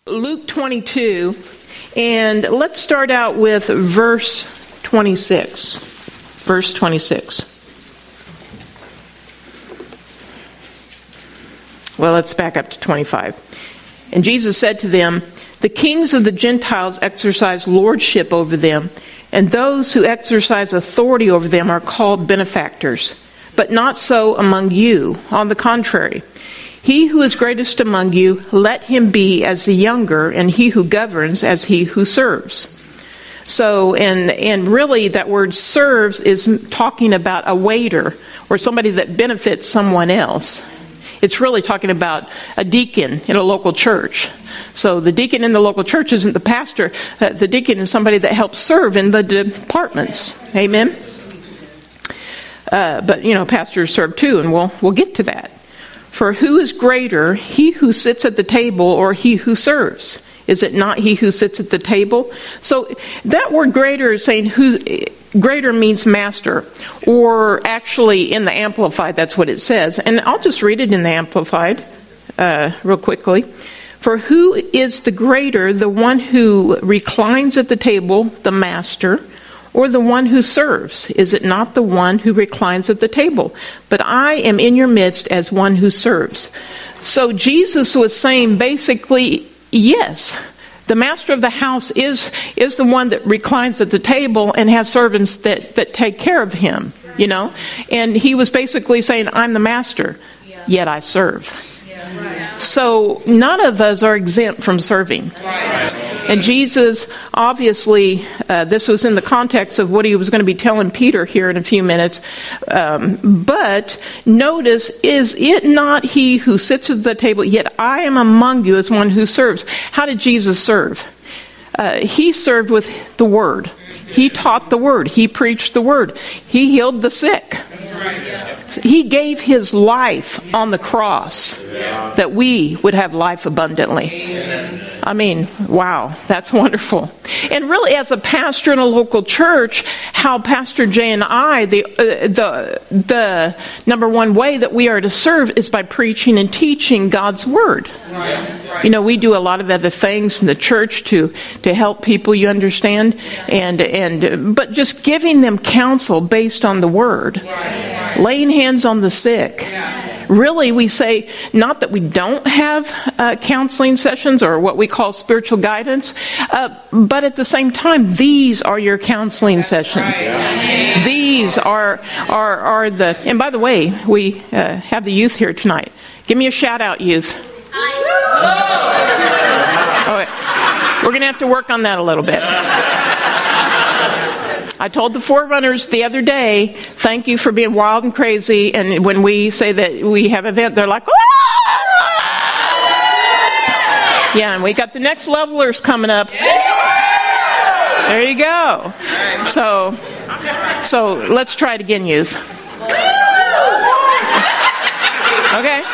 Luke 22, and let's start out with verse 26. Verse 26. Well, let's back up to 25. And Jesus said to them, "The kings of the Gentiles exercise lordship over them, and those who exercise authority over them are called benefactors. But not so among you. On the contrary, he who is greatest among you, let him be as the younger, and he who governs as he who serves." So, and really that word serves is talking about a waiter or somebody that benefits someone else. It's really talking about a deacon in a local church. So the deacon in the local church isn't the pastor. The deacon is somebody that helps serve in the departments. Amen? But, pastors serve too, and we'll get to that. For who is greater, he who sits at the table or he who serves? Is it not he who sits at the table? So that word greater is saying greater means master, or actually in the Amplified, that's what it says. And I'll just read it in the Amplified real quickly. For who is the greater, the one who reclines at the table, the master, or the one who serves? Is it not the one who reclines at the table? But I am in your midst as one who serves. So Jesus was saying basically, yes, the master of the house is the one that reclines at the table and has servants that take care of him, And he was basically saying, I'm the master, yet I serve. So none of us are exempt from serving. And Jesus, obviously, this was in the context of what he was going to be telling Peter here in a few minutes. But notice, is it not he who sits at the table, yet I am among you as one who serves? How did Jesus serve? He served with the word. He taught the word. He preached the word. He healed the sick. He gave his life on the cross that we would have life abundantly. I mean, wow, that's wonderful. And really, as a pastor in a local church, how Pastor Jay and I, the number one way that we are to serve is by preaching and teaching God's word. We do a lot of other things in the church to help people, you understand, but just giving them counsel based on the word, laying hands on the sick. Really, we say not that we don't have counseling sessions or what we call spiritual guidance, but at the same time, these are your counseling sessions. These are the. And by the way, we have the youth here tonight. Give me a shout out, youth. All right. We're going to have to work on that a little bit. I told the Forerunners the other day, thank you for being wild and crazy. And when we say that we have an event, they're like, ah! Yeah, and we got the next levelers coming up. There you go. So let's try it again, youth. Okay.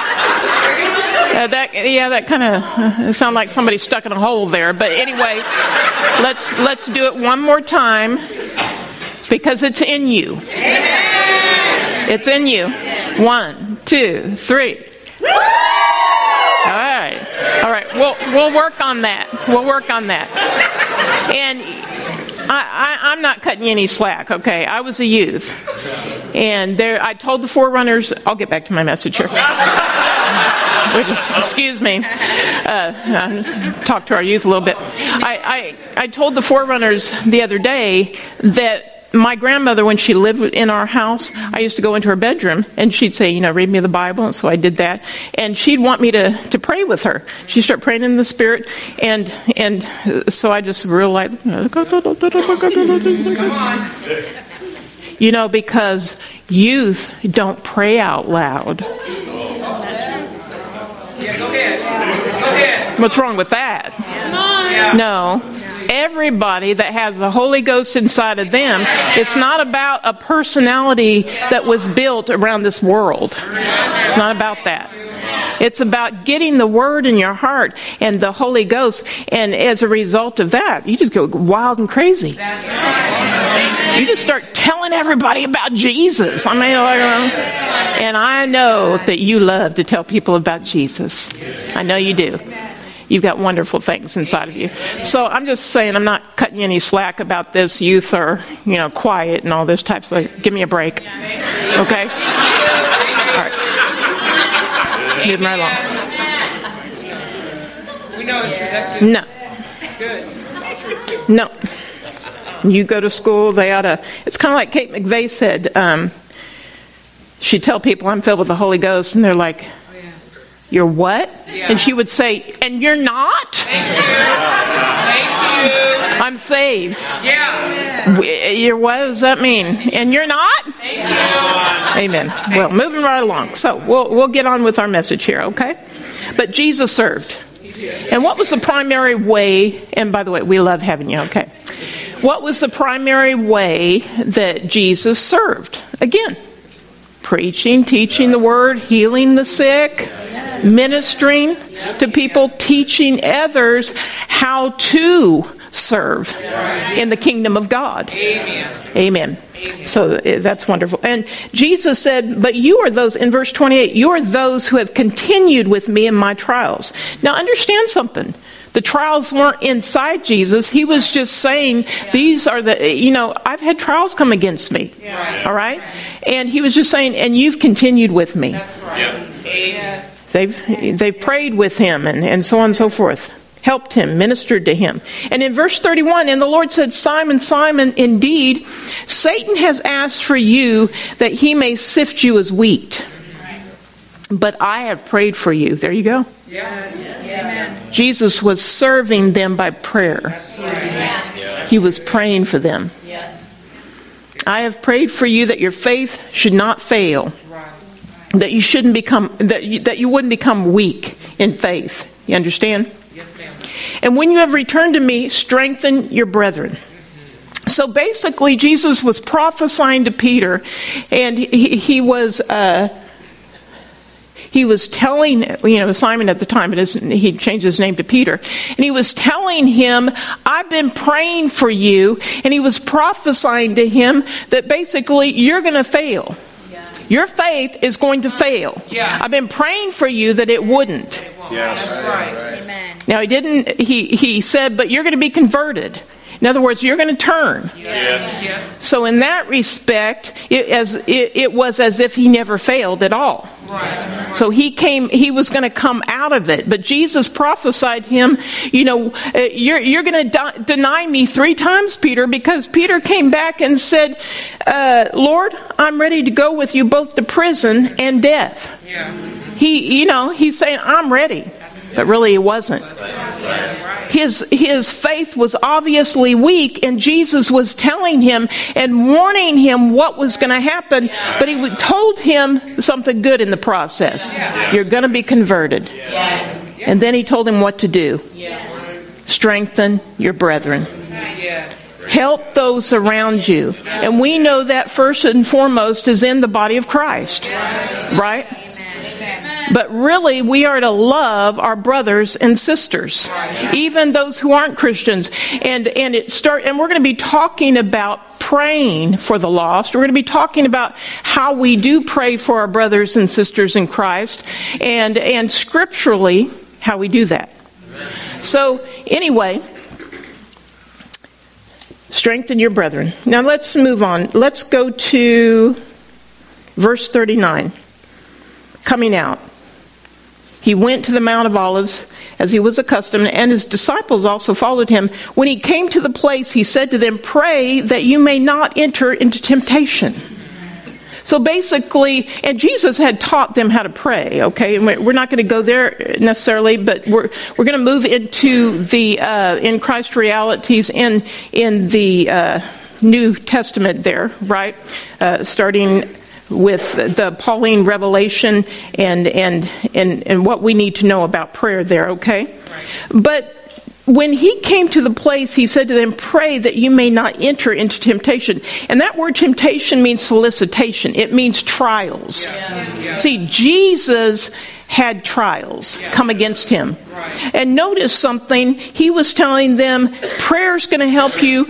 That kind of sounded like somebody stuck in a hole there. But anyway, let's do it one more time. Because it's in you. Amen. It's in you. 1, 2, 3. All right. We'll work on that. And I'm not cutting you any slack. Okay, I was a youth, and I told the Forerunners. I'll get back to my message here. Excuse me. Talk to our youth a little bit. I told the Forerunners the other day that my grandmother, when she lived in our house, I used to go into her bedroom and she'd say, read me the Bible. And so I did that. And she'd want me to pray with her. She'd start praying in the Spirit. And so I just realized, because youth don't pray out loud. What's wrong with that? No. Everybody that has the Holy Ghost inside of them, it's not about a personality that was built around this world. It's not about that. It's about getting the Word in your heart and the Holy Ghost. And as a result of that, you just go wild and crazy. You just start telling everybody about Jesus. And I know that you love to tell people about Jesus. I know you do. You've got wonderful things inside of you. So I'm just saying, I'm not cutting you any slack about this. Youth are, quiet and all this type of stuff. Give me a break. Okay? All right. Moving right along. We know it's true. That's good. No. It's good. No. You go to school, they ought to... It's kind of like Kate McVeigh said. She'd tell people, I'm filled with the Holy Ghost, and they're like, you're what? Yeah. And she would say, and you're not? Thank you. I'm saved. Yeah. What does that mean? And you're not? Thank you. Amen. Well, moving right along. So we'll get on with our message here, okay? But Jesus served. And what was the primary way? And by the way, we love having you, okay? What was the primary way that Jesus served? Again, preaching, teaching the word, healing the sick, ministering to people, teaching others how to serve in the kingdom of God. Amen. So that's wonderful. And Jesus said, but you are those, in verse 28, you are those who have continued with me in my trials. Now understand something. The trials weren't inside Jesus. He was just saying, these are I've had trials come against me. All right? And he was just saying, and you've continued with me. That's right. Yes. They've prayed with him and so on and so forth. Helped him, ministered to him. And in verse 31, and the Lord said, Simon, Simon, indeed, Satan has asked for you that he may sift you as wheat. But I have prayed for you. There you go. Yes. Amen. Jesus was serving them by prayer. He was praying for them. I have prayed for you that your faith should not fail. That you shouldn't become that you wouldn't become weak in faith. You understand? Yes, ma'am. And when you have returned to me, strengthen your brethren. So basically, Jesus was prophesying to Peter, and he was telling, Simon at the time, he changed his name to Peter, and he was telling him, I've been praying for you, and he was prophesying to him that basically you're going to fail. Your faith is going to fail. Yeah. I've been praying for you that it wouldn't. Yes. That's right. Amen. Now he said, but you're going to be converted. In other words, you're going to turn. Yes. So in that respect, it was as if he never failed at all. Right. So he was going to come out of it. But Jesus prophesied him, you're going to deny me 3 times, Peter, because Peter came back and said, Lord, I'm ready to go with you both to prison and death. Yeah. He's saying, I'm ready. But really he wasn't. His faith was obviously weak, and Jesus was telling him and warning him what was going to happen, but he told him something good in the process. You're going to be converted. And then he told him what to do. Strengthen your brethren. Help those around you. And we know that first and foremost is in the body of Christ. Right? But really, we are to love our brothers and sisters, even those who aren't Christians. And we're going to be talking about praying for the lost. We're going to be talking about how we do pray for our brothers and sisters in Christ, and scripturally how we do that. So anyway, strengthen your brethren. Now let's move on. Let's go to verse 39. Coming out. He went to the Mount of Olives as he was accustomed, and his disciples also followed him. When he came to the place, he said to them, pray that you may not enter into temptation. So basically, and Jesus had taught them how to pray, okay? And we're not going to go there necessarily, but we're going to move into the in Christ realities in the New Testament there, right? Starting with the Pauline revelation and what we need to know about prayer there, okay? Right. But when he came to the place, he said to them, pray that you may not enter into temptation. And that word temptation means solicitation. It means trials. Yeah. See, Jesus had trials come against him. And notice something. He was telling them prayer's going to help you.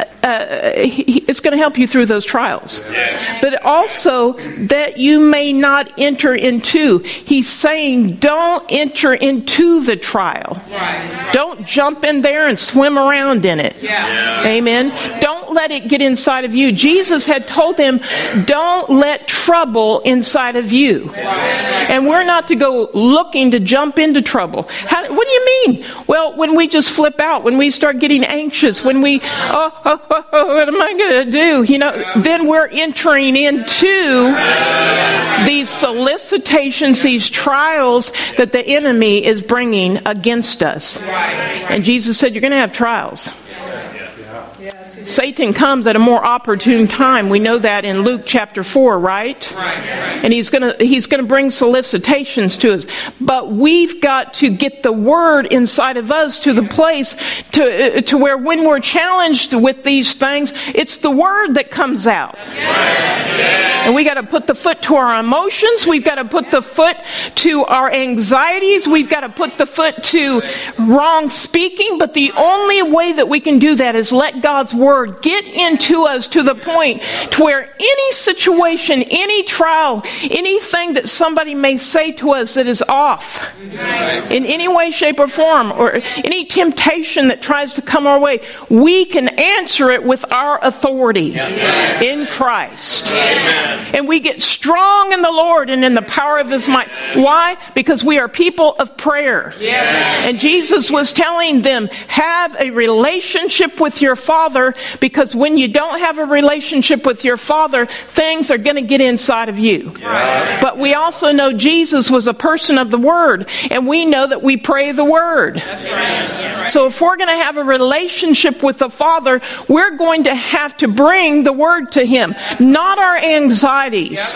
It's going to help you through those trials. But also that you may not enter into. He's saying don't enter into the trial. Don't jump in there and swim around in it. Amen. Don't let it get inside of you. Jesus had told them, don't let trouble inside of you. And we're not to go looking to jump into trouble. What do you mean? Well, when we just flip out, when we start getting anxious, when we, what am I going to do? Then we're entering into these solicitations, these trials that the enemy is bringing against us. And Jesus said, you're going to have trials. Satan comes at a more opportune time. We know that in Luke chapter 4, right? And he's going to bring solicitations to us. But we've got to get the word inside of us to the place to where when we're challenged with these things, it's the word that comes out. And we got to put the foot to our emotions. We've got to put the foot to our anxieties. We've got to put the foot to wrong speaking. But the only way that we can do that is let God's word get into us to the point to where any situation, any trial, anything that somebody may say to us that is off in any way, shape, or form, or any temptation that tries to come our way, we can answer it with our authority in Christ. And we get strong in the Lord and in the power of His might. Why? Because we are people of prayer. And Jesus was telling them, have a relationship with your Father, because when you don't have a relationship with your Father, things are going to get inside of you. But we also know Jesus was a person of the Word, and we know that we pray the Word. So if we're going to have a relationship with the Father, we're going to have to bring the Word to Him. Not our anxieties,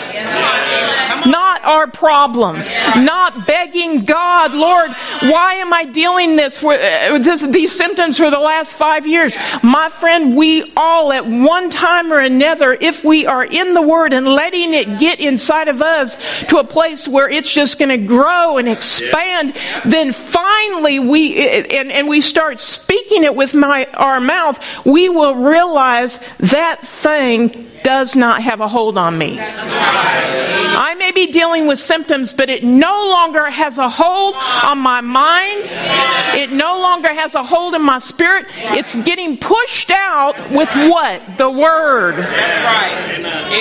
not our problems, not begging God, Lord, why am I dealing with these symptoms for the last 5 years? My friend, we all at one time or another, if we are in the Word and letting it get inside of us to a place where it's just going to grow and expand, then finally we start speaking it with our mouth, we will realize that thing does not have a hold on me. I may be dealing with symptoms, but it no longer has a hold on my mind. It no longer has a hold in my spirit. It's getting pushed out with what? The Word. That's right.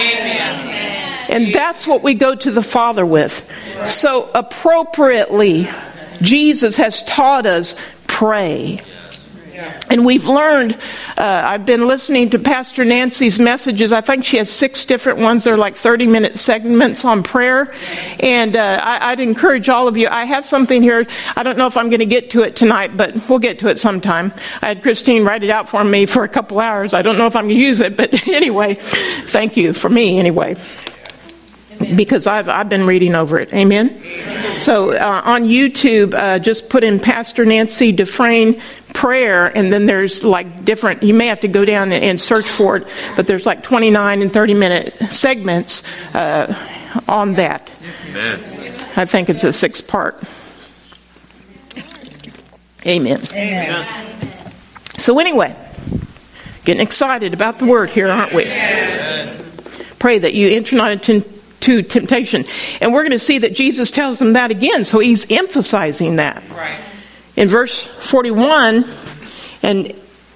Amen. And that's what we go to the Father with. So appropriately, Jesus has taught us, pray. And we've learned, I've been listening to Pastor Nancy's messages. I think she has 6 different ones. They're like 30-minute segments on prayer. And I'd encourage all of you. I have something here. I don't know if I'm going to get to it tonight, but we'll get to it sometime. I had Christine write it out for me for a couple hours. I don't know if I'm going to use it, but anyway, thank you for me anyway. Because I've been reading over it. Amen? So on YouTube, just put in Pastor Nancy Dufresne prayer, and then there's like different, you may have to go down and search for it, but there's like 29 and 30-minute segments on that. Amen. I think it's a 6-part. Amen. Amen. So anyway, getting excited about the Word here, aren't we? Amen. Pray that you enter not into temptation. And we're going to see that Jesus tells them that again. So he's emphasizing that. Right. In verse 41, and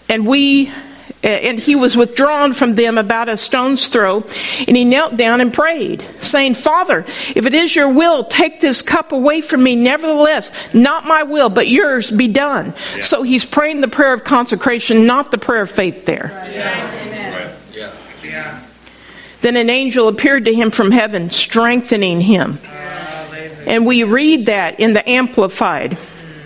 he was withdrawn from them about a stone's throw, and he knelt down and prayed, saying, Father, if it is your will, take this cup away from me. Nevertheless, not my will, but yours be done. Yeah. So he's praying the prayer of consecration, not the prayer of faith there. Right. Yeah. Amen. Right. Yeah. Yeah. Then an angel appeared to him from heaven, strengthening him. And we read that in the Amplified.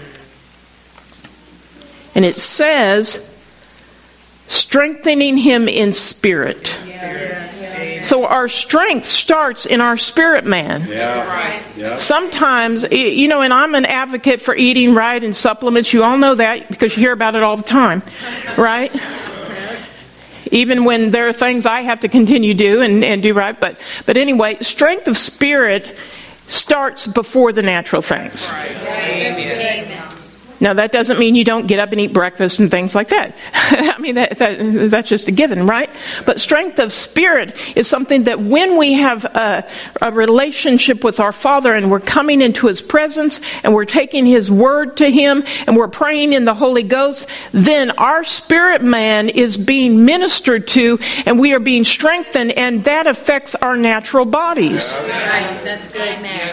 And it says, strengthening him in spirit. So our strength starts in our spirit, man. Yeah. Sometimes, and I'm an advocate for eating right and supplements. You all know that because you hear about it all the time, right? Even when there are things I have to continue to do and do right. But anyway, strength of spirit starts before the natural things. Amen. Now, that doesn't mean you don't get up and eat breakfast and things like that. I mean, that's just a given, right? But strength of spirit is something that when we have a relationship with our Father and we're coming into His presence and we're taking His word to Him and we're praying in the Holy Ghost, then our spirit man is being ministered to and we are being strengthened, and that affects our natural bodies. That's good, man.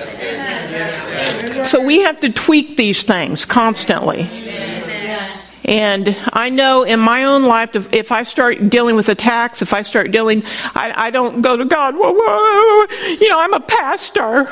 So we have to tweak these things constantly. And I know in my own life, if I start dealing with attacks, if I start dealing, I don't go to God, whoa, I'm a pastor.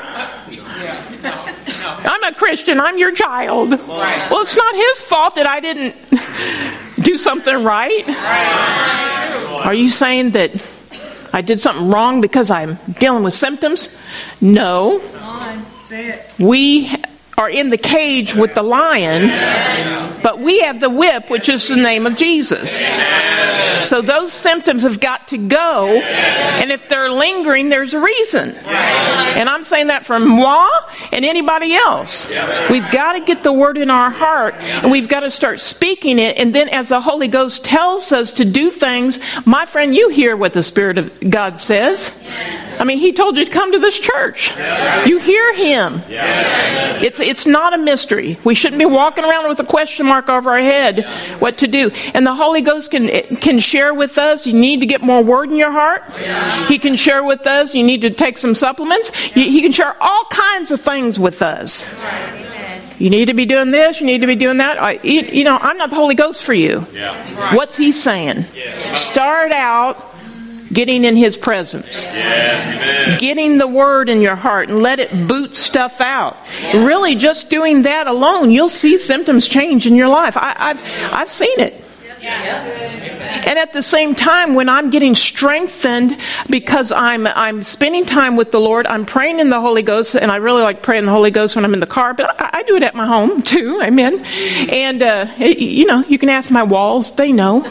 I'm a Christian. I'm your child. Well, it's not His fault that I didn't do something right. Are you saying that I did something wrong because I'm dealing with symptoms? No. We are in the cage with the lion, but we have the whip, which is the name of Jesus. So those symptoms have got to go, and if they're lingering, there's a reason. And I'm saying that for moi and anybody else. We've got to get the word in our heart, and we've got to start speaking it, and then as the Holy Ghost tells us to do things, my friend, you hear what the Spirit of God says. I mean, He told you to come to this church. You hear Him. It's not a mystery. We shouldn't be walking around with a question mark over our head what to do. And the Holy Ghost can share with us, you need to get more word in your heart. He can share with us, you need to take some supplements. He can share all kinds of things with us. You need to be doing this, you need to be doing that. I'm not the Holy Ghost for you. What's He saying? Start out getting in His presence. Getting the word in your heart and let it boot stuff out. Really just doing that alone, you'll see symptoms change in your life. I've seen it. And at the same time, when I'm getting strengthened because I'm spending time with the Lord, I'm praying in the Holy Ghost, and I really like praying in the Holy Ghost when I'm in the car, but I do it at my home too, amen. And, you can ask my walls, they know.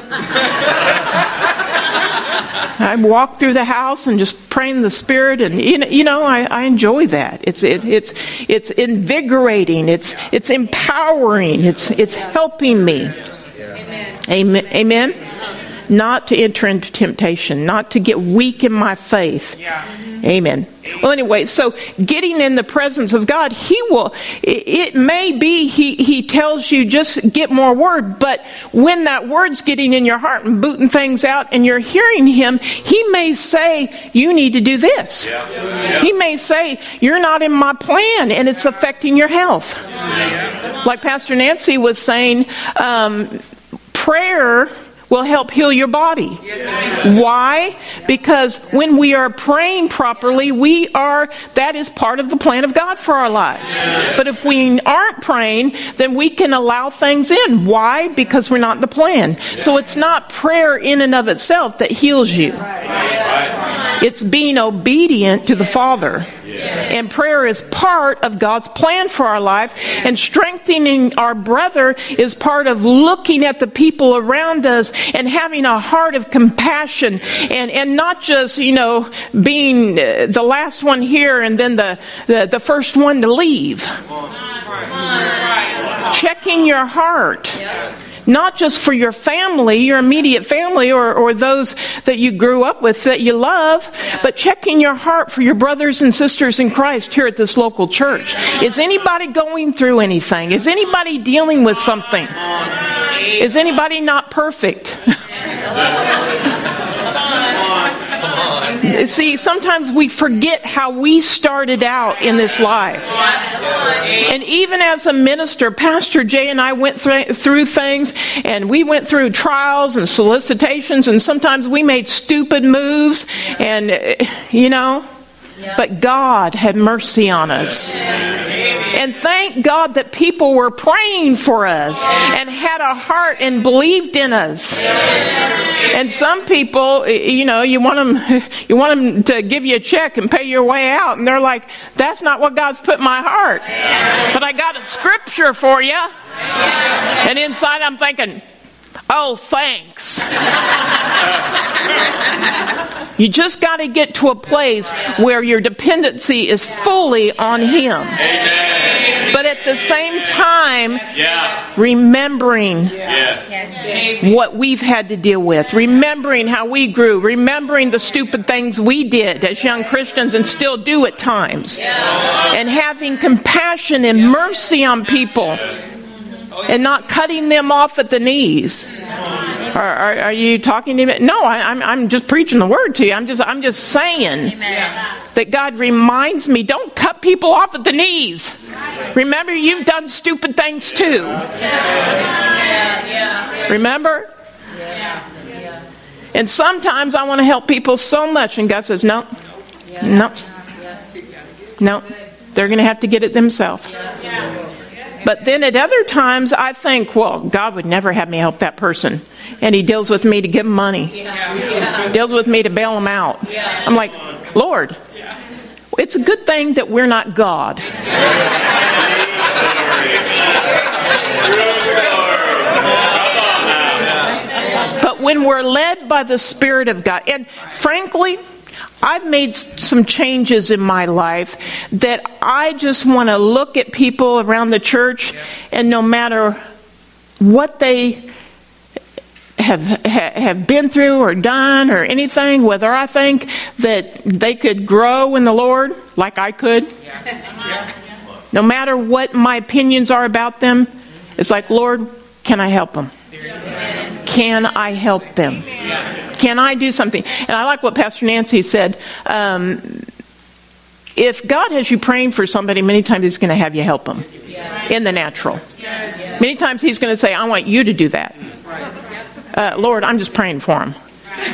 I walk through the house and just pray in the Spirit, and I enjoy that. It's invigorating. It's empowering. It's helping me. Amen. Not to enter into temptation, not to get weak in my faith. Amen. Well, anyway, so getting in the presence of God, it may be He tells you just get more word, but when that word's getting in your heart and booting things out and you're hearing Him, He may say, you need to do this. He may say, you're not in my plan and it's affecting your health. Like Pastor Nancy was saying, prayer will help heal your body. Why? Because when we are praying properly, that is part of the plan of God for our lives. But if we aren't praying, then we can allow things in. Why? Because we're not the plan. So it's not prayer in and of itself that heals you. It's being obedient to the Father. And prayer is part of God's plan for our life. And strengthening our brother is part of looking at the people around us and having a heart of compassion. And not just, being the last one here and then the first one to leave. Checking your heart. Not just for your family, your immediate family, or those that you grew up with that you love, but checking your heart for your brothers and sisters in Christ here at this local church. Is anybody going through anything? Is anybody dealing with something? Is anybody not perfect? See, sometimes we forget how we started out in this life. And even as a minister, Pastor Jay and I went through things, and we went through trials and solicitations, and sometimes we made stupid moves, and, but God had mercy on us. And thank God that people were praying for us and had a heart and believed in us. And some people, you want them to give you a check and pay your way out, and they're like, that's not what God's put in my heart. But I got a scripture for you. And inside I'm thinking, oh, thanks. You just got to get to a place where your dependency is fully on Him. Amen. But at the same time, remembering what we've had to deal with, remembering how we grew, remembering the stupid things we did as young Christians and still do at times, and having compassion and mercy on people and not cutting them off at the knees. Are you talking to me? No, I'm just preaching the word to you. I'm just saying that God reminds me, don't cut people off at the knees. Remember, you've done stupid things too. Remember? And sometimes I want to help people so much, and God says, no, they're going to have to get it themselves. But then at other times, I think, well, God would never have me help that person. And He deals with me to give them money. Deals with me to bail them out. I'm like, Lord, it's a good thing that we're not God. But when we're led by the Spirit of God, and frankly, I've made some changes in my life that I just want to look at people around the church, and no matter what they have been through or done or anything, whether I think that they could grow in the Lord like I could, no matter what my opinions are about them, it's like, Lord, can I help them? Can I help them? Can I do something? And I like what Pastor Nancy said. If God has you praying for somebody, many times He's going to have you help them in the natural. Many times He's going to say, I want you to do that. Lord, I'm just praying for him.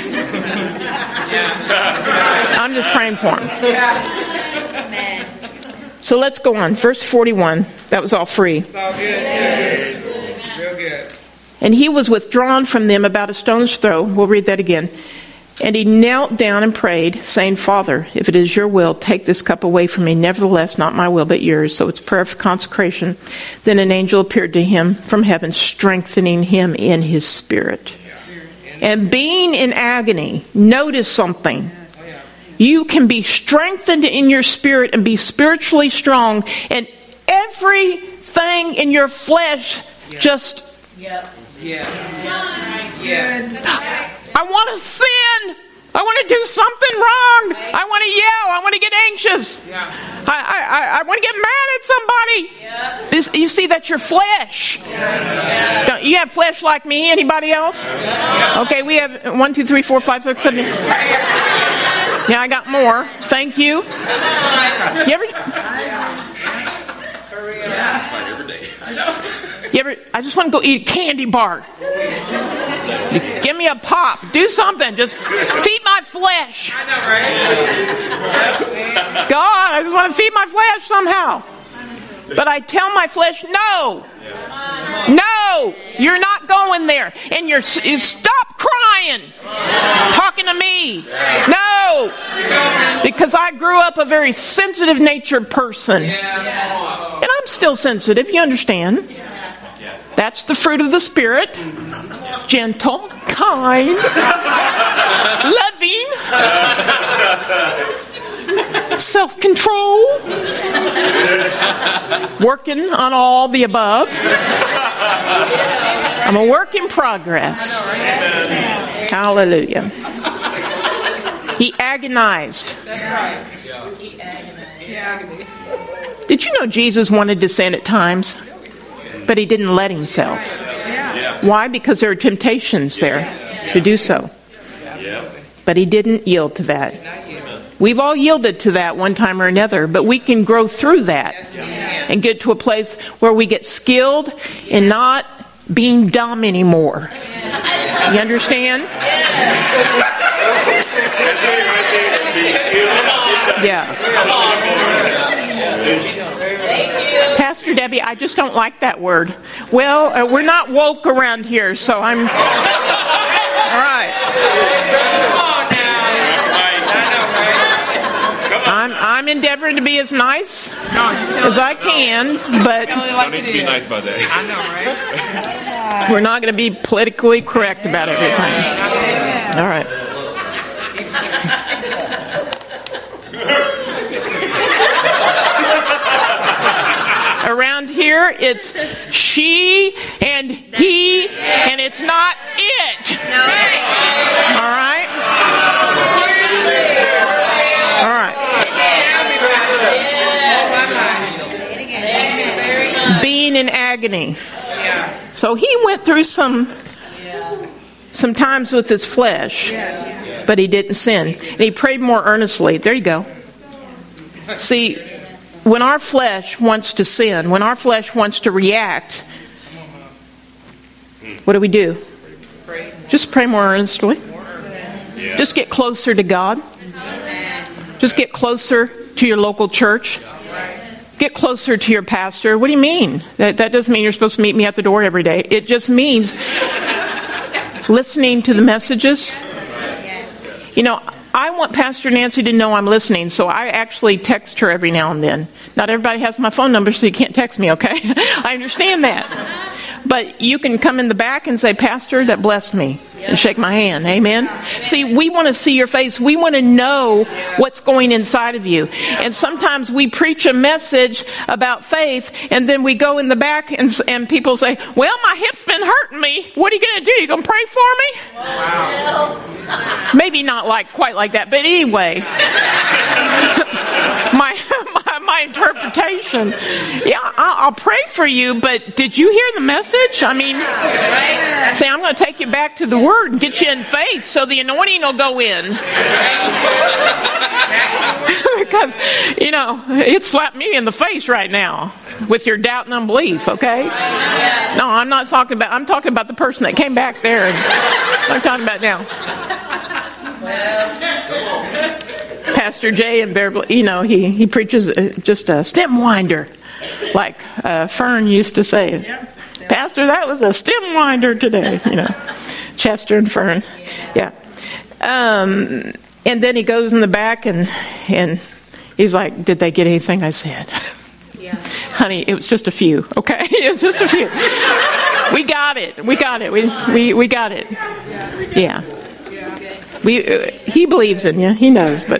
I'm just praying for him. So let's go on. Verse 41. That was all free. It's all good. Real good. And he was withdrawn from them about a stone's throw. We'll read that again. And he knelt down and prayed, saying, Father, if it is your will, take this cup away from me. Nevertheless, not my will, but yours. So it's prayer for consecration. Then an angel appeared to him from heaven, strengthening him in his spirit. And being in agony, notice something. You can be strengthened in your spirit and be spiritually strong. And everything in your flesh just... I want to sin. I want to do something wrong. I want to yell. I want to get anxious. I want to get mad at somebody. You see, that's your flesh. Don't you have flesh like me? Anybody else? Okay, we have 1, 2, 3, 4, 5, 6, 7. Yeah, I got more. Thank you. I just want to go eat a candy bar. Give me a pop. Do something. Just feed my flesh. God, I just want to feed my flesh somehow. But I tell my flesh, no, you're not going there. And you stop crying, talking to me. No, because I grew up a very sensitive natured person. And I'm still sensitive, you understand. That's the fruit of the Spirit. Gentle, kind, loving, self-control, working on all the above. I'm a work in progress. Hallelujah. He agonized. Did you know Jesus wanted to sin at times? But he didn't let himself. Why? Because there are temptations there to do so. But he didn't yield to that. We've all yielded to that one time or another, but we can grow through that and get to a place where we get skilled in not being dumb anymore. You understand? Yeah. Pastor Debbie, I just don't like that word. Well, we're not woke around here, so I'm... All right. I'm endeavoring to be as nice as I can, but... Don't need to be nice about that. I know, right? We're not going to be politically correct about everything. All right. here, it's she and he, and it's not it. All right? All right. Being in agony. So he went through some times with his flesh, but he didn't sin. And he prayed more earnestly. There you go. See, when our flesh wants to sin, when our flesh wants to react, what do? Just pray more earnestly. Just get closer to God. Just get closer to your local church. Get closer to your pastor. What do you mean? That doesn't mean you're supposed to meet me at the door every day. It just means listening to the messages. You know, I want Pastor Nancy to know I'm listening, so I actually text her every now and then. Not everybody has my phone number, so you can't text me, okay? I understand that. But you can come in the back and say, Pastor, that blessed me. And shake my hand. Amen? See, we want to see your face. We want to know what's going inside of you. And sometimes we preach a message about faith, and then we go in the back and people say, well, my hip's been hurting me. What are you going to do? You going to pray for me? Wow. Maybe not quite like that, but anyway. my interpretation. Yeah, I'll pray for you, but did you hear the message? I mean, say, I'm going to take you back to the Word and get you in faith so the anointing will go in. Because, you know, it slapped me in the face right now with your doubt and unbelief, okay? No, I'm not talking about, I'm talking about the person that came back there. I'm talking about now. Pastor Jay in Beverly, you know, he preaches just a stem winder, like Fern used to say. Pastor, that was a stem winder today, you know. Chester and Fern, yeah. And then he goes in the back and he's like, did they get anything I said? Yeah. Honey, it was just a few, okay? It was just a few. We got it. We got it. We got it. Yeah. He believes in you. He knows, but...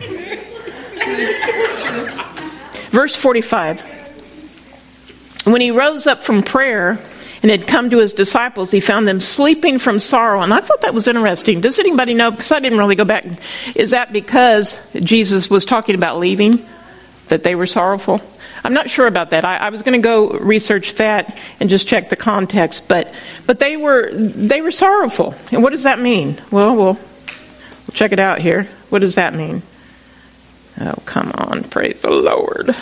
Verse 45. When he rose up from prayer and had come to his disciples, he found them sleeping from sorrow. And I thought that was interesting. Does anybody know? Because I didn't really go back. Is that because Jesus was talking about leaving, that they were sorrowful? I'm not sure about that. I was going to go research that and just check the context. But they were sorrowful. And what does that mean? Well, we'll check it out here. What does that mean? Oh, come on. Praise the Lord.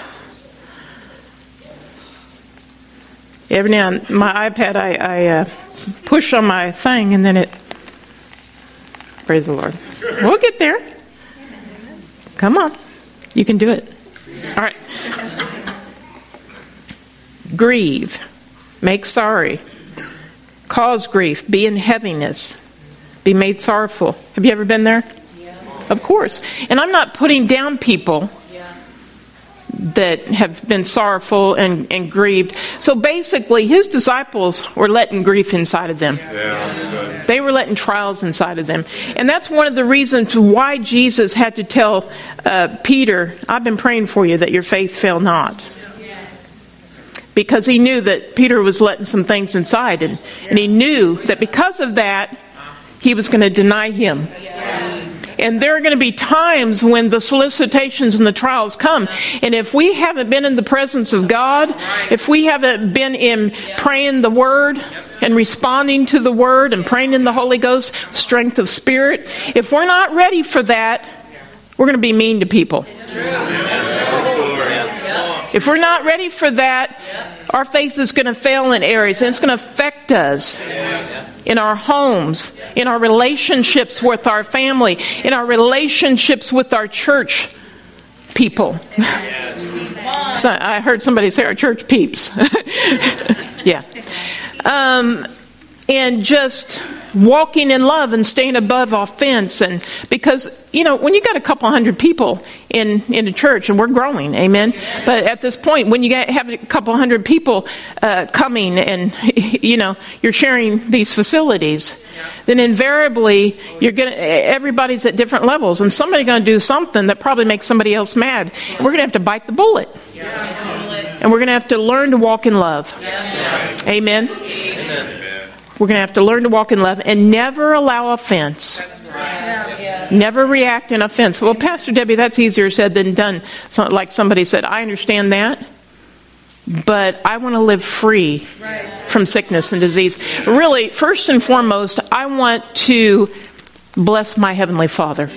Every now and my iPad, I push on my thing and then it... Praise the Lord. We'll get there. Come on. You can do it. All right. Grieve. Make sorry. Cause grief. Be in heaviness. Be made sorrowful. Have you ever been there? Yeah. Of course. And I'm not putting down people that have been sorrowful and grieved. So basically, his disciples were letting grief inside of them. Yeah. They were letting trials inside of them. And that's one of the reasons why Jesus had to tell Peter, I've been praying for you that your faith fail not. Because he knew that Peter was letting some things inside. And he knew that because of that, he was going to deny him. And there are going to be times when the solicitations and the trials come. And if we haven't been in the presence of God, if we haven't been in praying the Word and responding to the Word and praying in the Holy Ghost, strength of spirit, if we're not ready for that, we're going to be mean to people. If we're not ready for that, our faith is going to fail in areas, and it's going to affect us in our homes, in our relationships with our family, in our relationships with our church people. So I heard somebody say our church peeps. Yeah. And just walking in love and staying above offense. And because, you know, when you got a couple hundred people in a church, and we're growing, amen. But at this point, when you have a couple hundred people coming and, you know, you're sharing these facilities, then invariably everybody's at different levels. And somebody's going to do something that probably makes somebody else mad. And we're going to have to bite the bullet. And we're going to have to learn to walk in love. Amen? We're going to have to learn to walk in love and never allow offense. Never react in offense. Well, Pastor Debbie, that's easier said than done. So, like somebody said, I understand that, but I want to live free from sickness and disease. Really, first and foremost, I want to bless my Heavenly Father.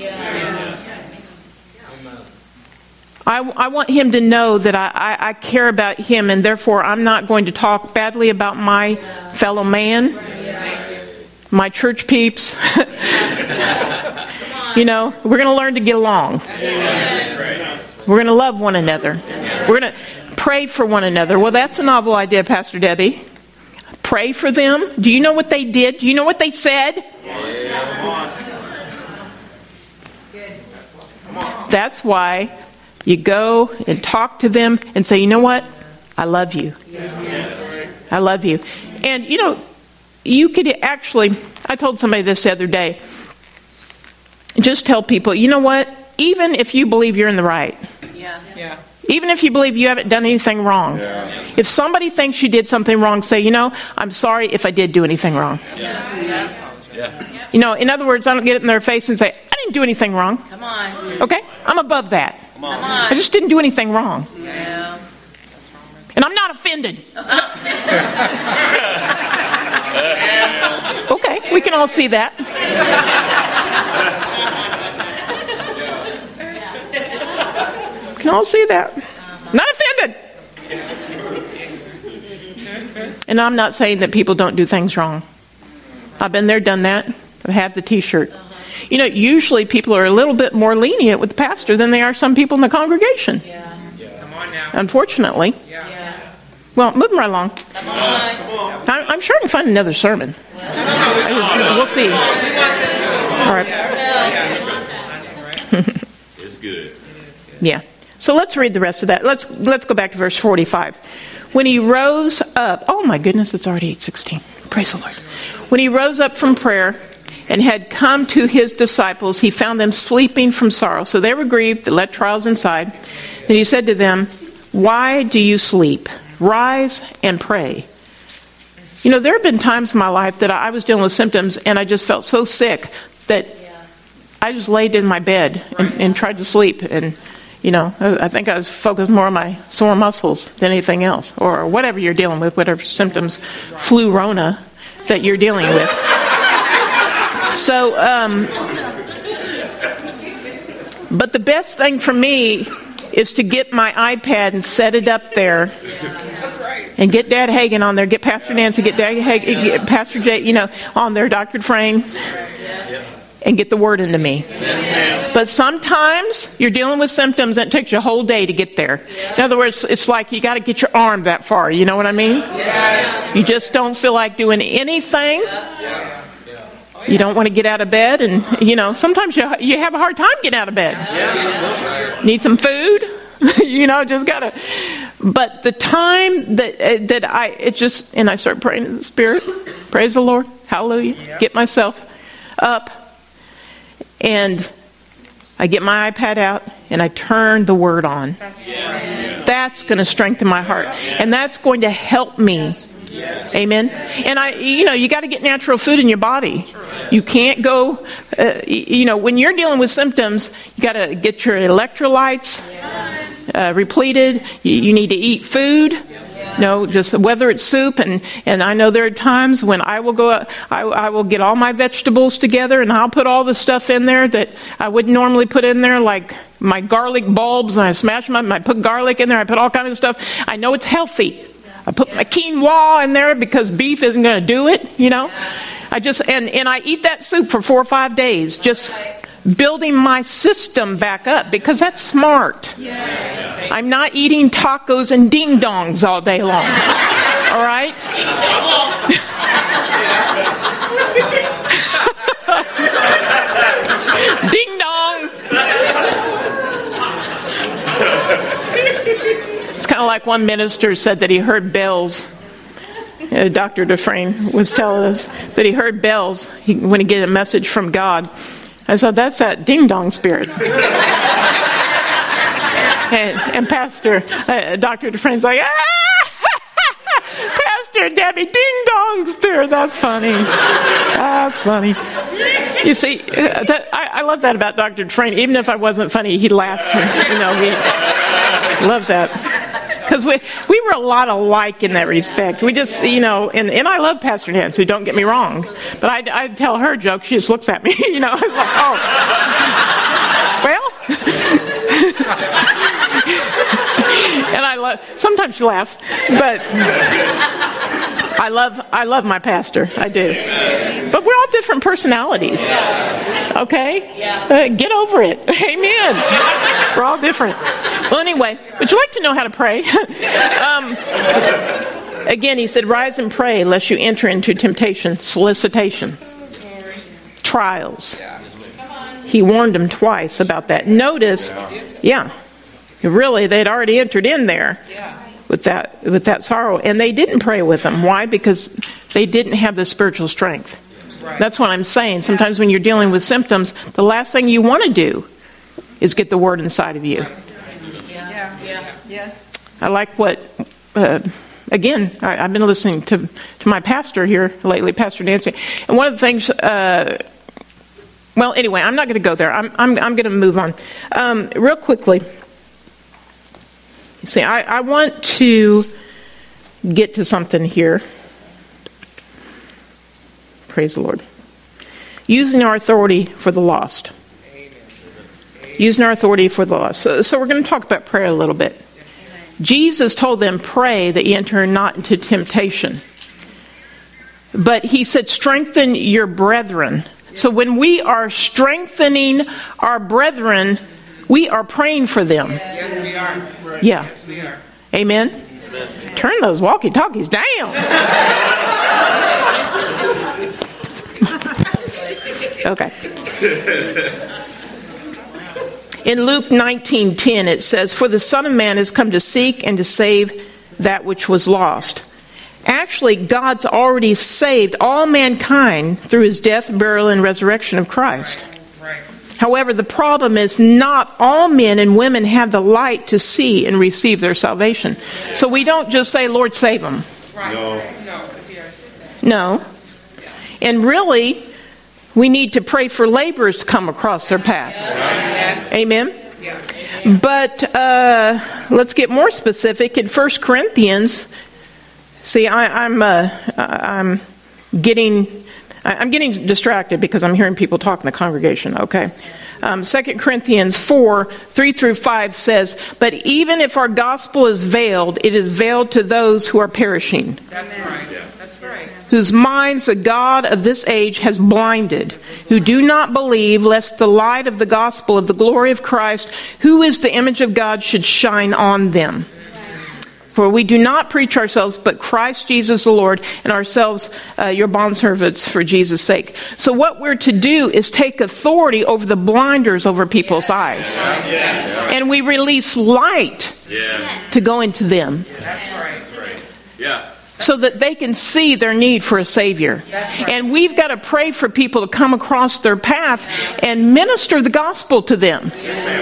I want Him to know that I care about Him, and therefore I'm not going to talk badly about my fellow man, my church peeps. You know, we're going to learn to get along. We're going to love one another. We're going to pray for one another. Well, that's a novel idea, Pastor Debbie. Pray for them. Do you know what they did? Do you know what they said? That's why you go and talk to them and say, you know what? I love you. I love you. And, you know, you could actually, I told somebody this the other day, just tell people, you know what? Even if you believe you're in the right, even if you believe you haven't done anything wrong, if somebody thinks you did something wrong, say, you know, I'm sorry if I did do anything wrong. You know, in other words, I don't get it in their face and say, I didn't do anything wrong. Come on. Okay? I'm above that. Come on. I just didn't do anything wrong. Yeah. And I'm not offended. Okay, we can all see that. We can all see that. Not offended. And I'm not saying that people don't do things wrong. I've been there, done that. I've had the T-shirt. You know, usually people are a little bit more lenient with the pastor than they are some people in the congregation. Come on now. Unfortunately. Well, moving right along. Come on. I'm sure I can find another sermon. We'll see. All right. It's good. Yeah. So let's read the rest of that. Let's go back to verse 45. When he rose up, oh my goodness, it's already 8:16. Praise the Lord. When he rose up from prayer and had come to his disciples, he found them sleeping from sorrow. So they were grieved, they let trials inside. And he said to them, why do you sleep? Rise and pray. You know, there have been times in my life that I was dealing with symptoms and I just felt so sick that I just laid in my bed and tried to sleep. And, you know, I think I was focused more on my sore muscles than anything else. Or whatever you're dealing with, whatever symptoms, flu, Rona, that you're dealing with. So, but the best thing for me is to get my iPad and set it up there. And get Dad Hagin on there, get Pastor Nancy, get Dad Hagin, get Pastor Jay, you know, on there, Dr. Frame, and get the word into me. But sometimes you're dealing with symptoms and it takes you a whole day to get there. In other words, it's like you got to get your arm that far, you know what I mean? You just don't feel like doing anything. You don't want to get out of bed, and, you know, sometimes you have a hard time getting out of bed. Need some food? You know, just gotta. But the time that I start praying in the Spirit, praise the Lord, hallelujah, get myself up, and I get my iPad out and I turn the Word on. That's going to strengthen my heart, and that's going to help me. Amen. And you got to get natural food in your body. You can't go, when you're dealing with symptoms, you got to get your electrolytes repleted. You need to eat food. No, just whether it's soup, and I know there are times when I will go, I will get all my vegetables together and I'll put all the stuff in there that I wouldn't normally put in there, like my garlic bulbs, and I smash them up and I put garlic in there. I put all kinds of stuff. I know it's healthy. I put my quinoa in there because beef isn't going to do it, you know. I just and I eat that soup for 4 or 5 days, just building my system back up, because that's smart. I'm not eating tacos and ding dongs all day long. All right? Ding dong. It's kind of like one minister said that he heard bells. Dr. Dufresne was telling us that he heard bells when he get a message from God. I said, that's that ding-dong spirit. And Pastor, Dr. Dufresne's like, Pastor Debbie Ding Dong Spirit. That's funny. That's funny. You see, I love that about Dr. Dufresne. Even if I wasn't funny, he'd laugh. He loved that. Because we were a lot alike in that respect. We just, and I love Pastor Nancy, don't get me wrong. But I'd tell her jokes, she just looks at me, I was like, oh. Well. And sometimes she laughs, but I love my pastor, I do. But we're all different personalities, okay? Get over it, amen. We're all different. Well, anyway, would you like to know how to pray? Again, he said, rise and pray lest you enter into temptation, solicitation, trials. He warned them twice about that. Notice, really, they'd already entered in there with that sorrow. And they didn't pray with them. Why? Because they didn't have the spiritual strength. That's what I'm saying. Sometimes when you're dealing with symptoms, the last thing you want to do is get the word inside of you. Yes. I like what, again, I've been listening to my pastor here lately, Pastor Nancy. And one of the things... well, anyway, I'm not going to go there. I'm going to move on. Real quickly. See, I want to get to something here. Praise the Lord. Using our authority for the lost. Using our authority for the lost. So we're going to talk about prayer a little bit. Jesus told them, pray that you enter not into temptation. But he said, strengthen your brethren. So when we are strengthening our brethren, we are praying for them. Yes, we are. Yeah. Yes, we are. Amen? Turn those walkie-talkies down. Okay. In Luke 19:10 it says, for the Son of Man has come to seek and to save that which was lost. Actually, God's already saved all mankind through his death, burial, and resurrection of Christ. Right. However, the problem is not all men and women have the light to see and receive their salvation. So we don't just say, Lord, save them. Right. No. And really, we need to pray for laborers to come across their path. Amen? But let's get more specific. In 1 Corinthians... See, I'm getting distracted because I'm hearing people talk in the congregation, okay? 2 Corinthians 4:3-5 says, but even if our gospel is veiled, it is veiled to those who are perishing. That's right. That's right. Whose minds the God of this age has blinded, who do not believe, lest the light of the gospel of the glory of Christ, who is the image of God, should shine on them. For we do not preach ourselves, but Christ Jesus the Lord, and ourselves your bondservants for Jesus' sake. So what we're to do is take authority over the blinders over people's eyes. And we release light to go into them. That's right. So that they can see their need for a Savior. And we've got to pray for people to come across their path and minister the gospel to them.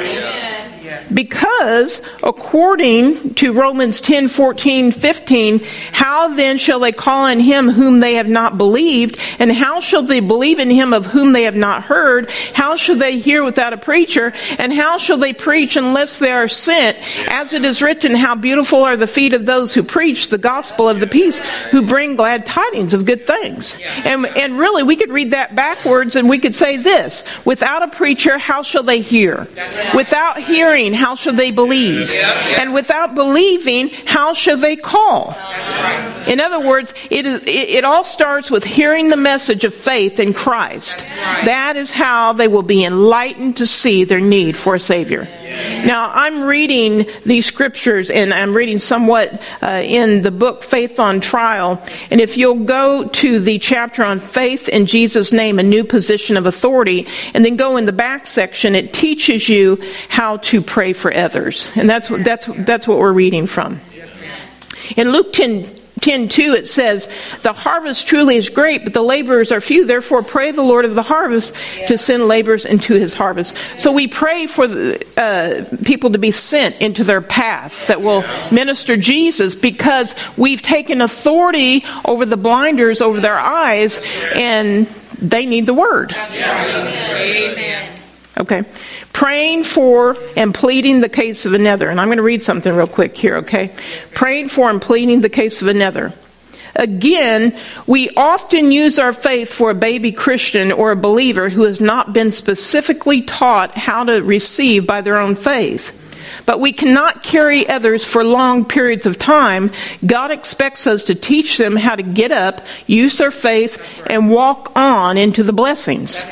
Because, according to Romans 10:14-15, how then shall they call on him whom they have not believed? And how shall they believe in him of whom they have not heard? How shall they hear without a preacher? And how shall they preach unless they are sent? As it is written, how beautiful are the feet of those who preach the gospel of the peace, who bring glad tidings of good things. And really, we could read that backwards and we could say this: without a preacher, how shall they hear? Without hearing, how shall they believe? And without believing, how shall they call? In other words, it all starts with hearing the message of faith in Christ. That is how they will be enlightened to see their need for a Savior. Now, I'm reading these scriptures, and I'm reading somewhat in the book Faith on Trial. And if you'll go to the chapter on faith in Jesus' name, a new position of authority, and then go in the back section, it teaches you how to pray for others. And that's what we're reading from. In Luke 10, 10:2, it says, "The harvest truly is great, but the laborers are few. Therefore, pray the Lord of the harvest to send laborers into his harvest." So we pray for people to be sent into their path that will minister Jesus, because we've taken authority over the blinders over their eyes, and they need the word. Amen. Okay. Praying for and pleading the case of another. And I'm going to read something real quick here, okay? Praying for and pleading the case of another. Again, we often use our faith for a baby Christian or a believer who has not been specifically taught how to receive by their own faith. But we cannot carry others for long periods of time. God expects us to teach them how to get up, use their faith, and walk on into the blessings.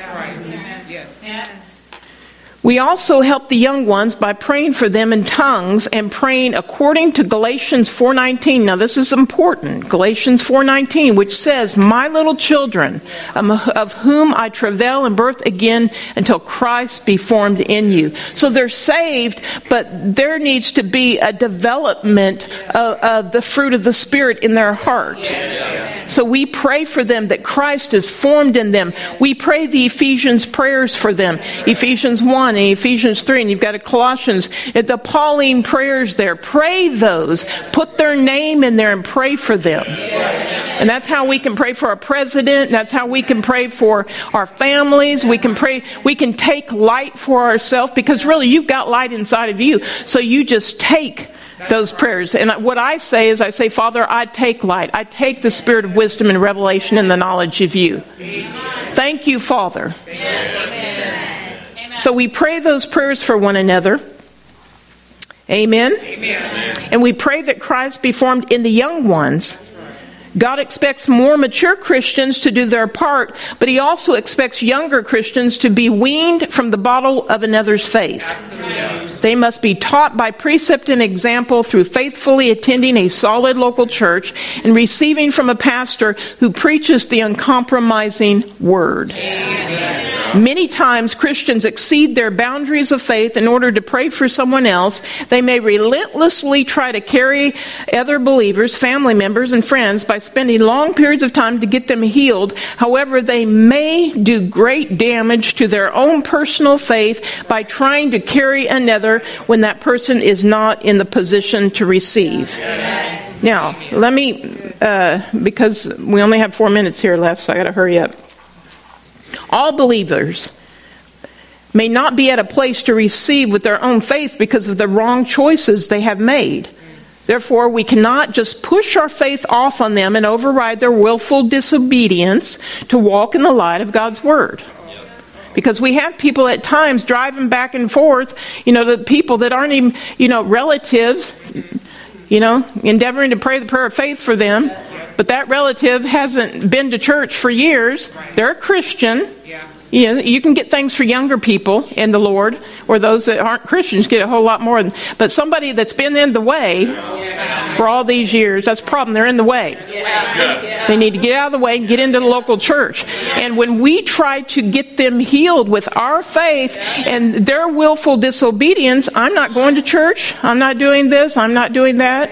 We also help the young ones by praying for them in tongues and praying according to Galatians 4:19. Now this is important. Galatians 4:19, which says, "My little children, of whom I travail in birth again until Christ be formed in you." So they're saved, but there needs to be a development of the fruit of the Spirit in their heart. So we pray for them that Christ is formed in them. We pray the Ephesians prayers for them. Ephesians 1 and Ephesians 3, and you've got a Colossians, the Pauline prayers there. Pray those. Put their name in there and pray for them. And that's how we can pray for our president. That's how we can pray for our families. We can pray. We can take light for ourselves, because really you've got light inside of you. So you just take those prayers. And what I say is, I say, "Father, I take light. I take the spirit of wisdom and revelation and the knowledge of you. Thank you, Father." So we pray those prayers for one another. Amen? Amen. And we pray that Christ be formed in the young ones. God expects more mature Christians to do their part, but he also expects younger Christians to be weaned from the bottle of another's faith. They must be taught by precept and example through faithfully attending a solid local church and receiving from a pastor who preaches the uncompromising word. Amen. Many times Christians exceed their boundaries of faith in order to pray for someone else. They may relentlessly try to carry other believers, family members, and friends by spending long periods of time to get them healed. However, they may do great damage to their own personal faith by trying to carry another when that person is not in the position to receive. Now, let me, because we only have 4 minutes here left, so I got to hurry up. All believers may not be at a place to receive with their own faith because of the wrong choices they have made. Therefore, we cannot just push our faith off on them and override their willful disobedience to walk in the light of God's Word. Because we have people at times driving back and forth, the people that aren't even, relatives, endeavoring to pray the prayer of faith for them. But that relative hasn't been to church for years. They're a Christian. You can get things for younger people in the Lord, or those that aren't Christians get a whole lot more. But somebody that's been in the way for all these years, that's the problem. They're in the way. They need to get out of the way and get into the local church. And when we try to get them healed with our faith and their willful disobedience, I'm not going to church. I'm not doing this. I'm not doing that.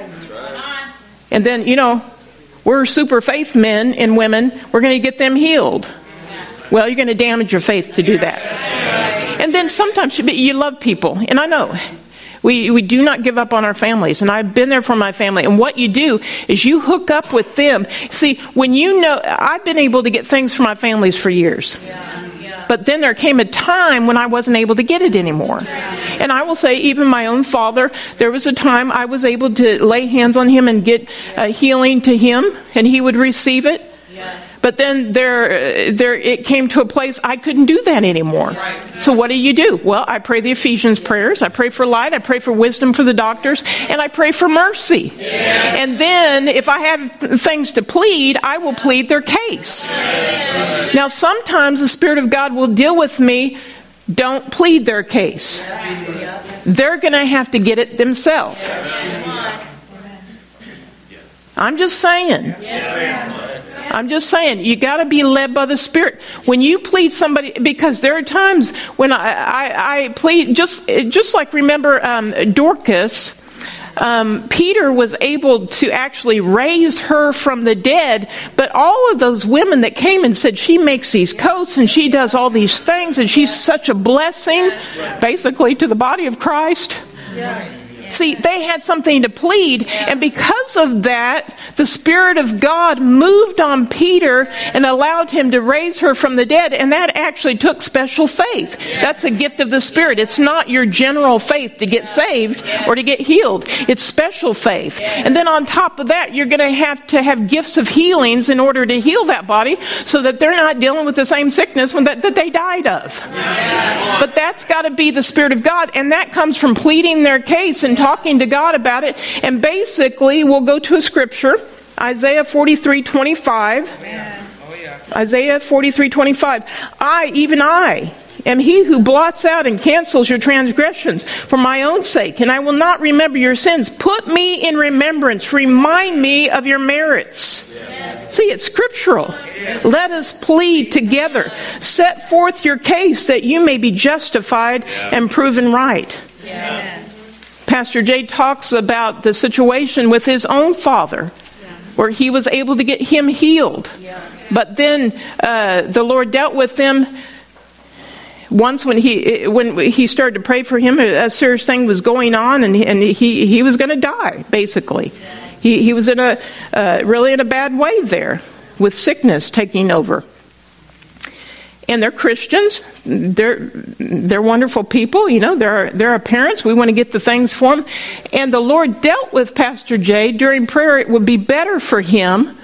And then, we're super faith men and women. We're going to get them healed. Well, you're going to damage your faith to do that. And then sometimes you love people. And I know we do not give up on our families. And I've been there for my family. And what you do is you hook up with them. See, when I've been able to get things for my families for years. But then there came a time when I wasn't able to get it anymore. And I will say, even my own father, there was a time I was able to lay hands on him and get healing to him, and he would receive it. But then it came to a place I couldn't do that anymore. So what do? Well, I pray the Ephesians prayers. I pray for light. I pray for wisdom for the doctors. And I pray for mercy. And then if I have things to plead, I will plead their case. Now, sometimes the Spirit of God will deal with me. Don't plead their case. They're going to have to get it themselves. I'm just saying. You got to be led by the Spirit. When you plead somebody, because there are times when I plead, just like remember Dorcas, Peter was able to actually raise her from the dead, but all of those women that came and said, she makes these coats and she does all these things and she's such a blessing, basically, to the body of Christ. Yeah. See, they had something to plead, and because of that, the Spirit of God moved on Peter and allowed him to raise her from the dead, and that actually took special faith. That's a gift of the Spirit. It's not your general faith to get saved or to get healed. It's special faith. And then on top of that, you're going to have gifts of healings in order to heal that body so that they're not dealing with the same sickness that they died of. But that's got to be the Spirit of God, and that comes from pleading their case and talking to God about it. And basically, we'll go to a scripture, Isaiah 43:25. Isaiah 43:25. Even I am he who blots out and cancels your transgressions for my own sake, and I will not remember your sins. Put me in remembrance. Remind me of your merits. See, it's scriptural. Let us plead together. Set forth your case that you may be justified and proven right. Pastor Jay talks about the situation with his own father, where he was able to get him healed. But then the Lord dealt with him once when he started to pray for him. A serious thing was going on, and he was going to die, basically. He was in really in a bad way there, with sickness taking over. And they're Christians. They're wonderful people. You know, they're our parents. We want to get the things for them. And the Lord dealt with Pastor Jay during prayer. It would be better for him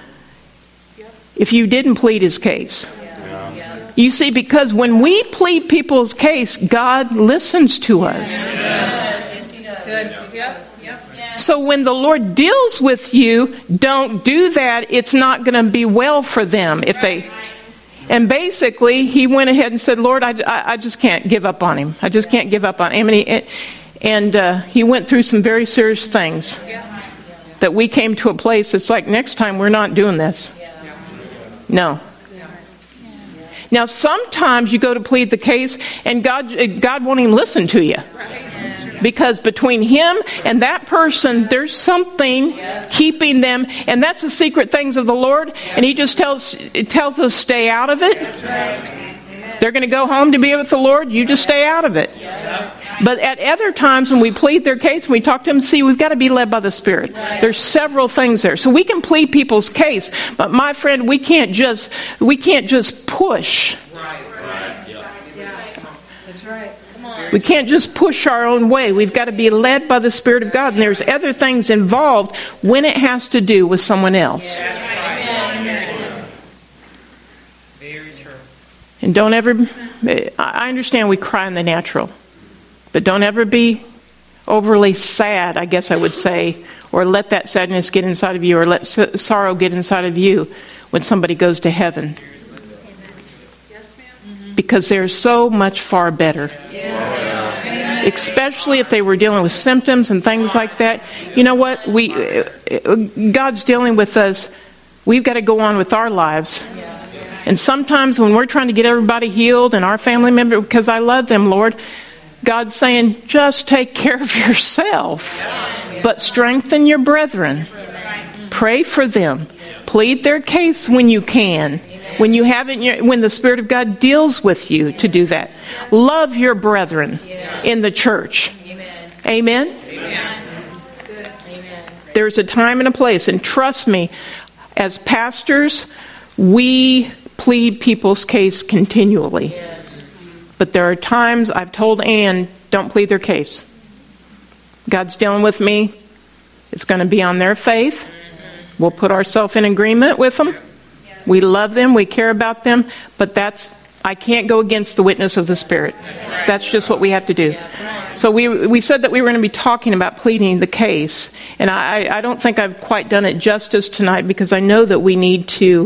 if you didn't plead his case. You see, because when we plead people's case, God listens to us. Yes, he does. Good. So when the Lord deals with you, don't do that. It's not going to be well for them if they... And basically, he went ahead and said, Lord, I just can't give up on him. I just can't give up on him. And he went through some very serious things that we came to a place, it's like, next time we're not doing this. No. Now, sometimes you go to plead the case, and God won't even listen to you. Because between him and that person, there's something keeping them. And that's the secret things of the Lord. And he just tells us, stay out of it. They're going to go home to be with the Lord. You just stay out of it. But at other times when we plead their case, when we talk to them, see, we've got to be led by the Spirit. There's several things there. So we can plead people's case. But my friend, we can't just push. That's right. We can't just push our own way. We've got to be led by the Spirit of God. And there's other things involved when it has to do with someone else. Very true. And don't ever... I understand we cry in the natural. But don't ever be overly sad, I guess I would say, or let that sadness get inside of you, or let sorrow get inside of you when somebody goes to heaven. Because they're so much far better. Especially if they were dealing with symptoms and things like that. You know what? God's dealing with us. We've got to go on with our lives. And sometimes when we're trying to get everybody healed and our family member, because I love them, Lord, God's saying, just take care of yourself. But strengthen your brethren. Pray for them. Plead their case when you can. When the Spirit of God deals with you to do that. Love your brethren in the church. Amen? There's a time and a place. And trust me, as pastors, we plead people's case continually. But there are times I've told Ann, don't plead their case. God's dealing with me. It's going to be on their faith. We'll put ourselves in agreement with them. We love them, we care about them, but I can't go against the witness of the Spirit. That's just what we have to do. So we said that we were going to be talking about pleading the case, and I don't think I've quite done it justice tonight, because I know that we need to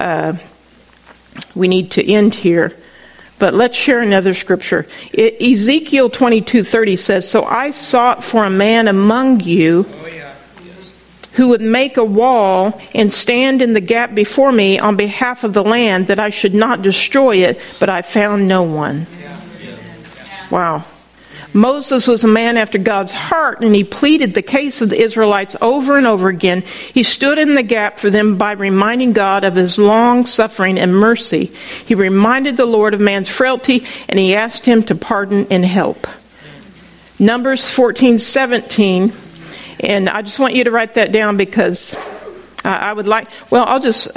end here. But let's share another scripture. Ezekiel 22:30 says, "So I sought for a man among you who would make a wall and stand in the gap before me on behalf of the land, that I should not destroy it, but I found no one." Wow. Moses was a man after God's heart, and he pleaded the case of the Israelites over and over again. He stood in the gap for them by reminding God of his long suffering and mercy. He reminded the Lord of man's frailty, and he asked him to pardon and help. Numbers 14:17, and I just want you to write that down because I would like, well, I'll just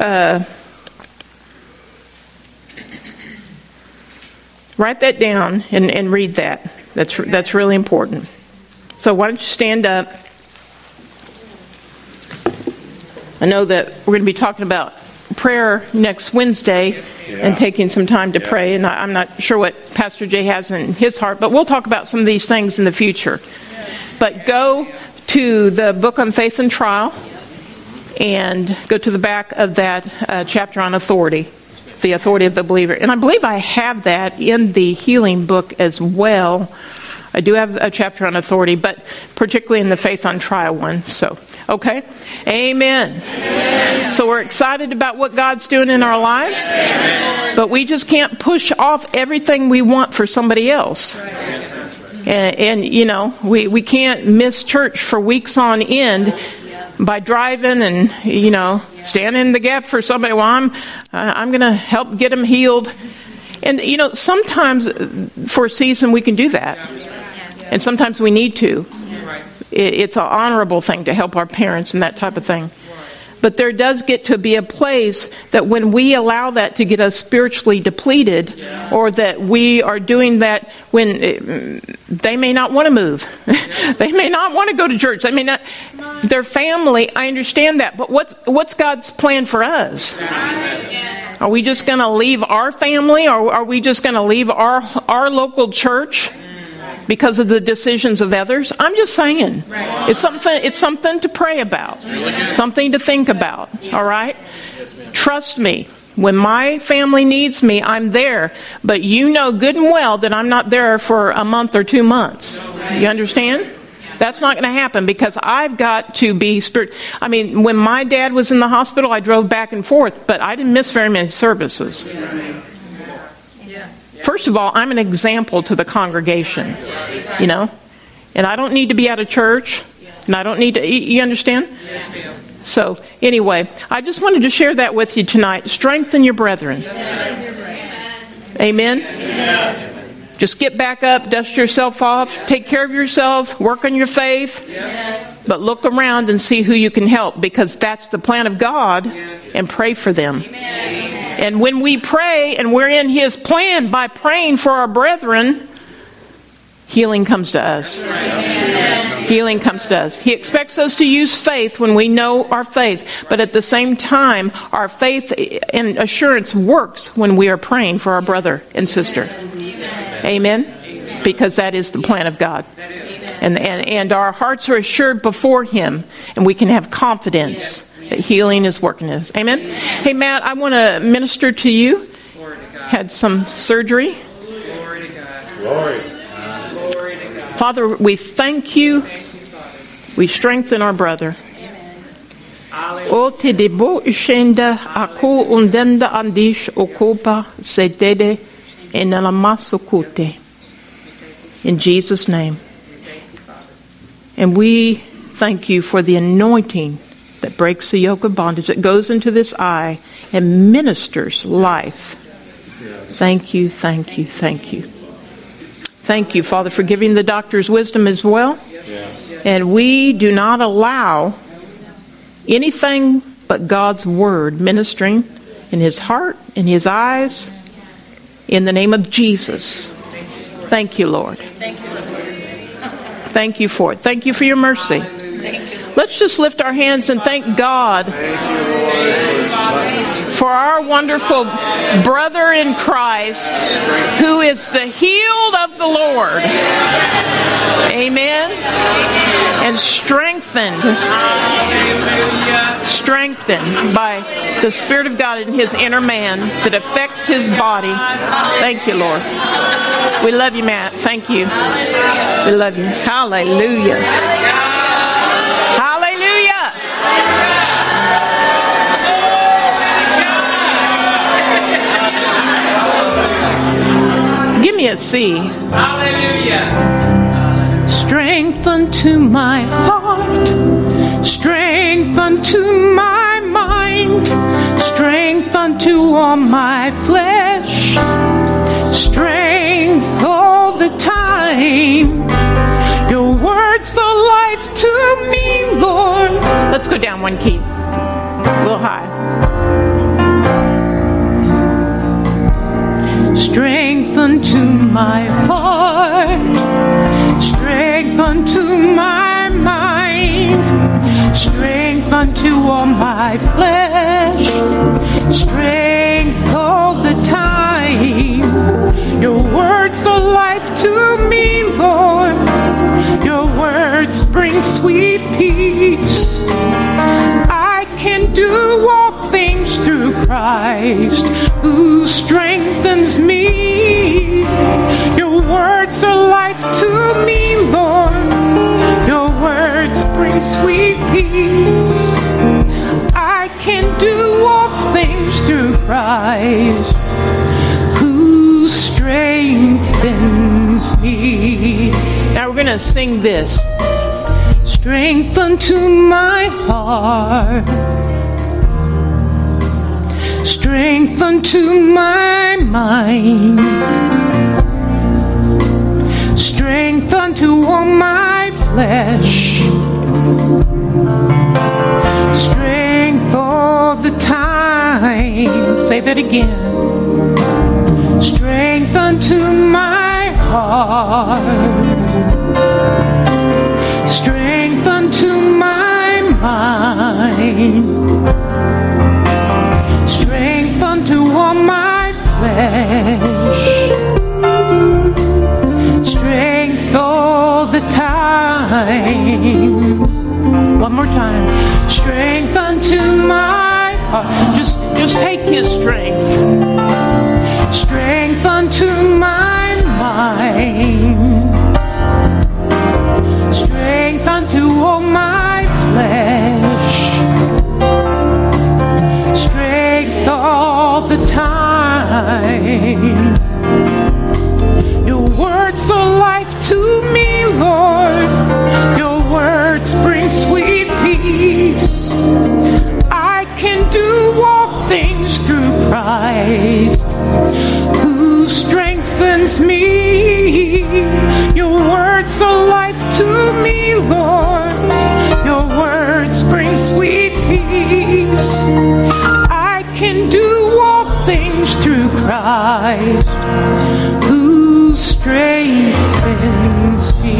write that down and read that. That's really important. So why don't you stand up? I know that we're going to be talking about prayer next Wednesday and taking some time to pray. And I'm not sure what Pastor Jay has in his heart, but we'll talk about some of these things in the future. But go to the book on faith and trial and go to the back of that chapter on authority, the authority of the believer. And I believe I have that in the healing book as well. I do have a chapter on authority, but particularly in the faith on trial one. So, okay? Amen. So we're excited about what God's doing in our lives, but we just can't push off everything we want for somebody else. And you know, we can't miss church for weeks on end by driving and, you know, standing in the gap for somebody. Well, I'm going to help get them healed. And, you know, sometimes for a season we can do that. And sometimes we need to. It's an honorable thing to help our parents and that type of thing. But there does get to be a place that when we allow that to get us spiritually depleted, or that we are doing that when they may not want to move. They may not want to go to church. They may not. Their family, I understand that. But what's God's plan for us? Are we just going to leave our family, or are we just going to leave our local church because of the decisions of others? I'm just saying. It's something to pray about. Something to think about. All right? Trust me. When my family needs me, I'm there. But you know good and well that I'm not there for a month or 2 months. You understand? That's not going to happen because I've got to be spirit. I mean, when my dad was in the hospital, I drove back and forth, but I didn't miss very many services. First of all, I'm an example to the congregation, you know, and I don't need to be out of church, and I don't need to, you understand? So, anyway, I just wanted to share that with you tonight. Strengthen your brethren. Amen? Just get back up, dust yourself off, take care of yourself, work on your faith, but look around and see who you can help, because that's the plan of God, and pray for them. And when we pray and we're in His plan by praying for our brethren, healing comes to us. Healing comes to us. He expects us to use faith when we know our faith. But at the same time, our faith and assurance works when we are praying for our brother and sister. Amen? Because that is the plan of God. And our hearts are assured before Him, and we can have confidence that healing is working in us. Amen? Hey, Matt, I want to minister to you. Had some surgery. Glory to God. Glory. Glory to God. Father, we thank you. We strengthen our brother. O te debo ishenda ako undenda andish okopa setede enalamasokute. In Jesus' name. And we thank you for the anointing that breaks the yoke of bondage, that goes into this eye and ministers life. Thank you, thank you, thank you. Thank you, Father, for giving the doctors wisdom as well. And we do not allow anything but God's word ministering in his heart, in his eyes, in the name of Jesus. Thank you, Lord. Thank you for it. Thank you for your mercy. Let's just lift our hands and thank God for our wonderful brother in Christ who is the healed of the Lord. Amen. And strengthened by the Spirit of God in his inner man that affects his body. Thank you, Lord. We love you, Matt. Thank you. We love you. Hallelujah. Give me a C. Hallelujah. Strength unto my heart, strength unto my mind, strength unto all my flesh, strength all the time. Your words are life to me, Lord. Let's go down one key, a little high. Strength unto my heart, strength unto my mind, strength unto all my flesh, strength all the time. Your words are life to me, Lord. Your words bring sweet peace. I can do all things through Christ who strengthens me. Your words are life to me, Lord. Your words bring sweet peace. I can do all things through Christ who strengthens me. Now we're going to sing this. Strength unto my heart, strength unto my mind, strength unto all my flesh, strength all the time. Say that again. Strength unto my heart, strength unto my mind, strength unto all my flesh, strength all the time. One more time. Strength unto my heart. Just take His strength. Strength unto my mind, strength unto all my flesh, strength all the time. Your words are life to me, Lord. Your words bring sweet peace. I can do all things through Christ who strengthens me. Your words are life to me, Lord. Your words bring sweet peace. I can do all things through Christ who strengthens me.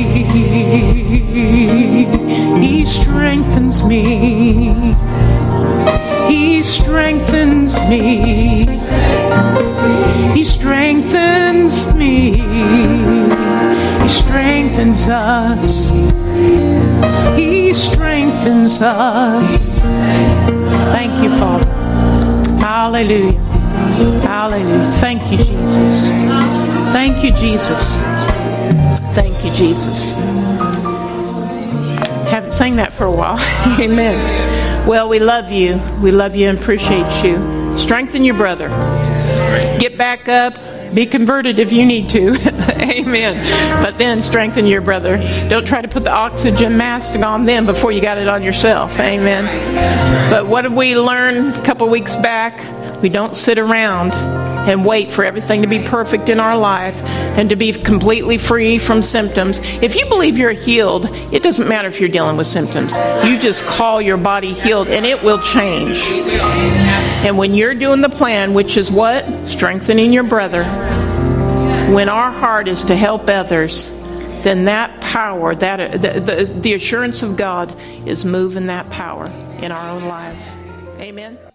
He strengthens me. He strengthens me. He strengthens me. He strengthens us. He strengthens us. Thank you, Father. Hallelujah. Hallelujah. Thank you, Jesus. Thank you, Jesus. Thank you, Jesus. Haven't sang that for a while. Amen. Well, we love you. We love you and appreciate you. Strengthen your brother. Get back up. Be converted if you need to. Amen. But then strengthen your brother. Don't try to put the oxygen mask on them before you got it on yourself. Amen. But what did we learn a couple weeks back? We don't sit around and wait for everything to be perfect in our life and to be completely free from symptoms. If you believe you're healed, it doesn't matter if you're dealing with symptoms. You just call your body healed and it will change. And when you're doing the plan, which is what? Strengthening your brother. When our heart is to help others, then that power, the assurance of God is moving that power in our own lives. Amen.